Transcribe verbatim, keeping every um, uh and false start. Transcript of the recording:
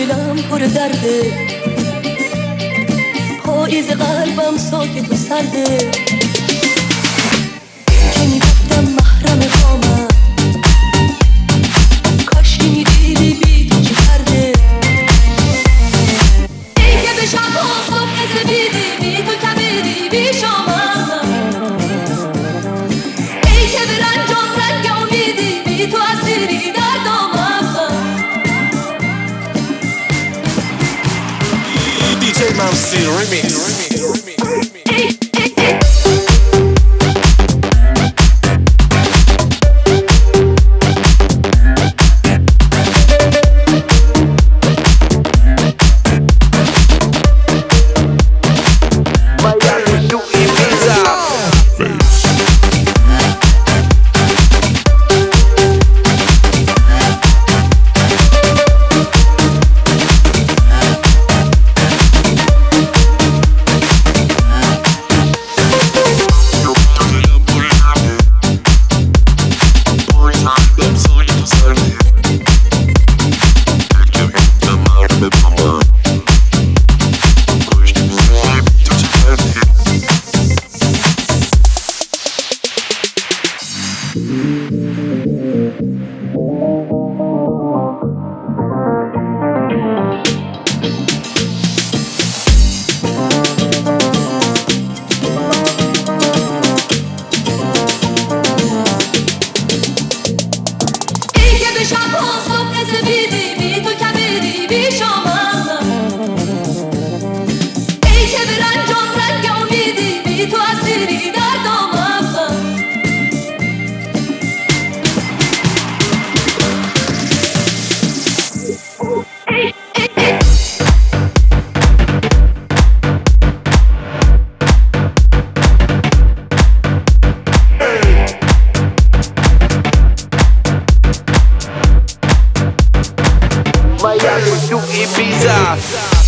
دلم پر درده، پاییز قلبم ساکت و سرده. که میگفتم محرم خامم، کاش که میدیدی بی تو چه کرده. ای که به شب و صبح سپیدی، بی تو کبیدی بی شامم. ای که به رنجم رنگ امیدی، بی تو اسیری در دامم. دی جی ممسی ریمیکس. Miami to Ibiza.